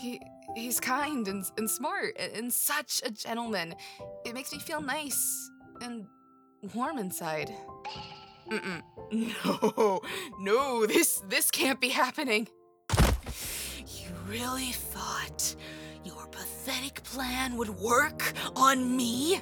He's kind and smart and such a gentleman. It makes me feel nice and warm inside. Mm-mm. No, no, this can't be happening. You really thought your pathetic plan would work on me?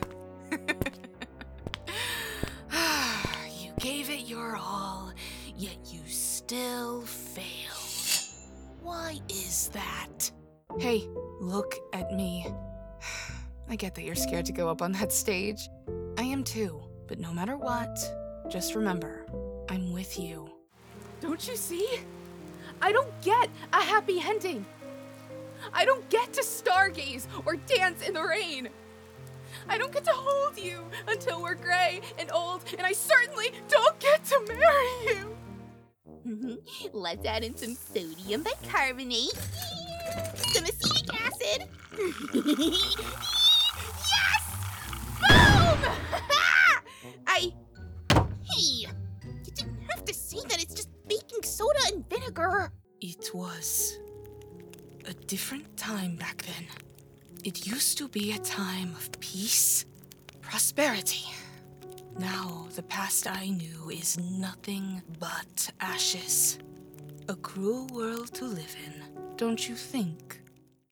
You gave it your all, yet you still failed. Why is that? Hey, look at me. I get that you're scared to go up on that stage. I am too, but no matter what, just remember, I'm with you. Don't you see? I don't get a happy ending. I don't get to stargaze or dance in the rain. I don't get to hold you until we're gray and old, and I certainly don't get to marry you. Let's add in some sodium bicarbonate, some acetic acid. Yes! Boom! Hey, you didn't have to say that. It's just baking soda and vinegar. It was a different time back then. It used to be a time of peace, prosperity. Now, the past I knew is nothing but ashes. A cruel world to live in, don't you think?